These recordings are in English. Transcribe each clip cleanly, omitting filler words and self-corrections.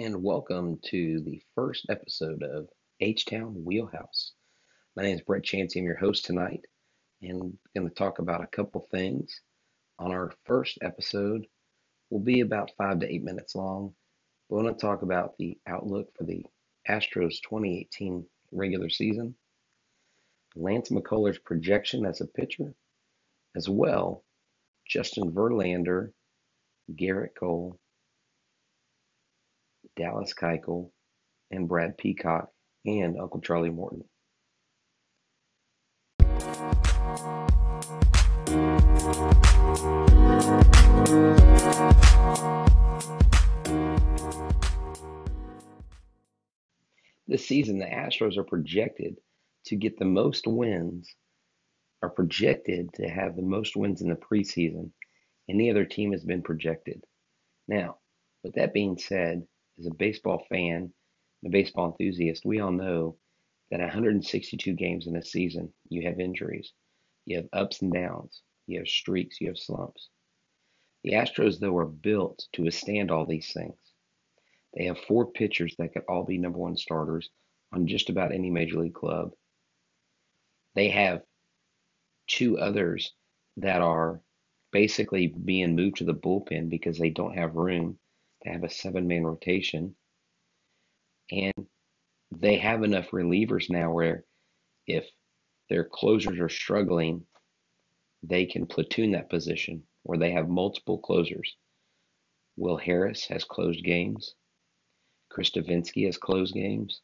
and welcome to the first episode of H-Town Wheelhouse. My name is Brett Chansey. I'm your host tonight, and I'm going to talk about a couple things. On our first episode, will be about 5 to 8 minutes long. We're going to talk about the outlook for the Astros 2018 regular season, Lance McCullers' projection as a pitcher, as well Justin Verlander, Garrett Cole, Dallas Keuchel, and Brad Peacock, and Uncle Charlie Morton. This season, the Astros are projected to get the most wins, are projected to have the most wins in the preseason. Any other team has been projected. Now, with that being said, as a baseball fan, a baseball enthusiast, we all know that 162 games in a season, you have injuries, you have ups and downs, you have streaks, you have slumps. The Astros, though, are built to withstand all these things. They have four pitchers that could all be number one starters on just about any major league club. They have two others that are basically being moved to the bullpen because they don't have room to have a seven-man rotation. And they have enough relievers now where if their closers are struggling, they can platoon that position where they have multiple closers. Will Harris has closed games. Chris Devenski has closed games.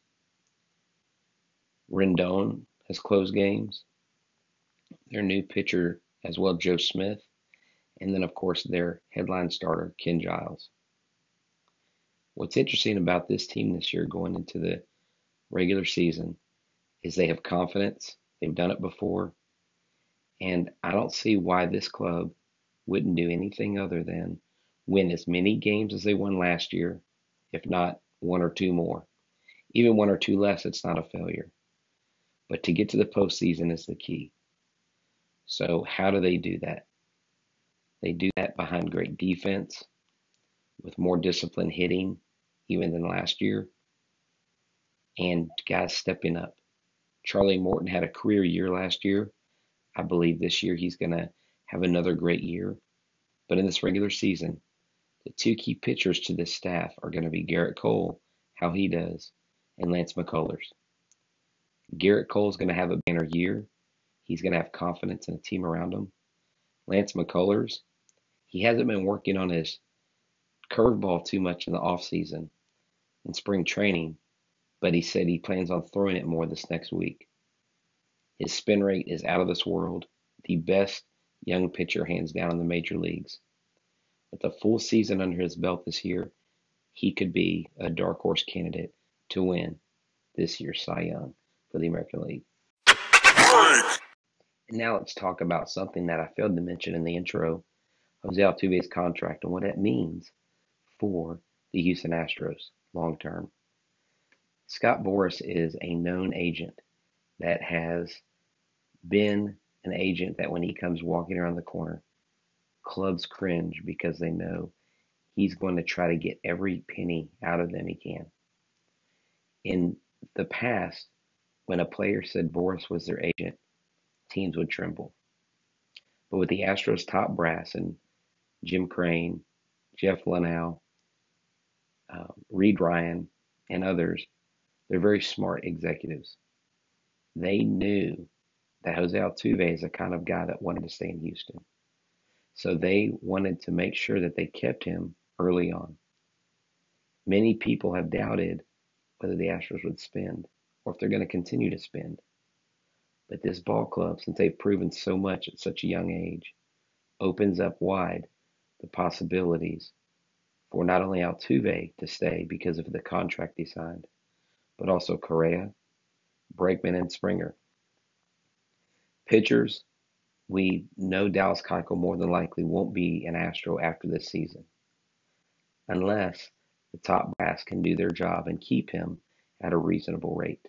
Rendon has closed games. Their new pitcher as well, Joe Smith. And then, of course, their headline starter, Ken Giles. What's interesting about this team this year going into the regular season is they have confidence. They've done it before. And I don't see why this club wouldn't do anything other than win as many games as they won last year, if not one or two more. Even one or two less, it's not a failure. But to get to the postseason is the key. So how do they do that? They do that behind great defense, with more disciplined hitting even than last year, and guys stepping up. Charlie Morton had a career year last year. I believe this year he's going to have another great year. But in this regular season, the two key pitchers to this staff are going to be Garrett Cole, how he does, and Lance McCullers. Garrett Cole is going to have a banner year. He's going to have confidence in a team around him. Lance McCullers, he hasn't been working on his curveball too much in the offseason in spring training, but he said he plans on throwing it more this next week. His spin rate is out of this world, the best young pitcher hands down in the major leagues. With a full season under his belt this year, he could be a dark horse candidate to win this year's Cy Young for the American League. And now let's talk about something that I failed to mention in the intro, Jose Altuve's contract and what that means for the Houston Astros long term. Scott Boras is a known agent that has been an agent that when he comes walking around the corner, clubs cringe because they know he's going to try to get every penny out of them he can. In the past, when a player said Boras was their agent, teams would tremble. But with the Astros top brass and Jim Crane, Jeff Luhnow, Reed Ryan, and others, they're very smart executives. They knew that Jose Altuve is the kind of guy that wanted to stay in Houston. So they wanted to make sure that they kept him early on. Many people have doubted whether the Astros would spend or if they're going to continue to spend. But this ball club, since they've proven so much at such a young age, opens up wide the possibilities for not only Altuve to stay because of the contract he signed, but also Correa, Bregman, and Springer. Pitchers, we know Dallas Keuchel more than likely won't be an Astro after this season, unless the top brass can do their job and keep him at a reasonable rate.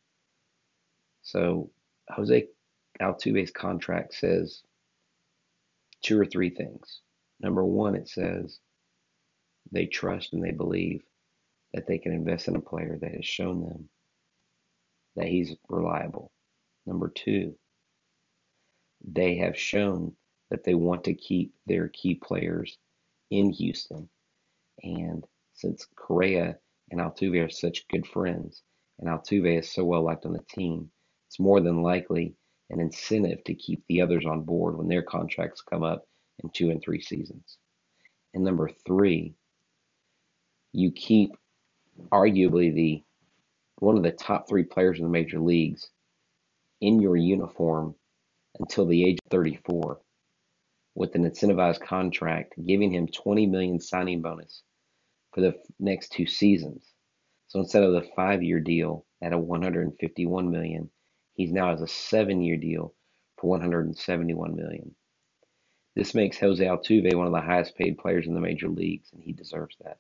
So Jose Altuve's contract says two or three things. Number one, it says they trust and they believe that they can invest in a player that has shown them that he's reliable. Number two, they have shown that they want to keep their key players in Houston. And since Correa and Altuve are such good friends, and Altuve is so well liked on the team, it's more than likely an incentive to keep the others on board when their contracts come up in 2 and 3 seasons. And number three, you keep arguably the one of the top three players in the major leagues in your uniform until the age of 34 with an incentivized contract, giving him 20 million signing bonus for the next 2 seasons. So instead of the 5-year deal at a 151 million, he's now has a 7-year deal for 171 million. This makes Jose Altuve one of the highest paid players in the major leagues, and he deserves that.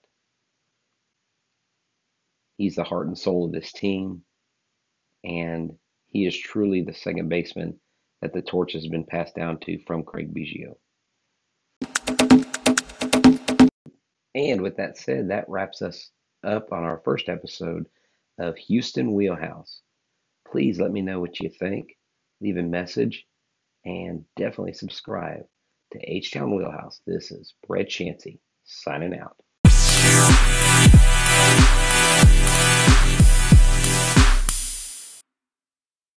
He's the heart and soul of this team, and he is truly the second baseman that the torch has been passed down to from Craig Biggio. And with that said, that wraps us up on our first episode of Houston Wheelhouse. Please let me know what you think. Leave a message and definitely subscribe to H-Town Wheelhouse. This is Brett Chansey signing out.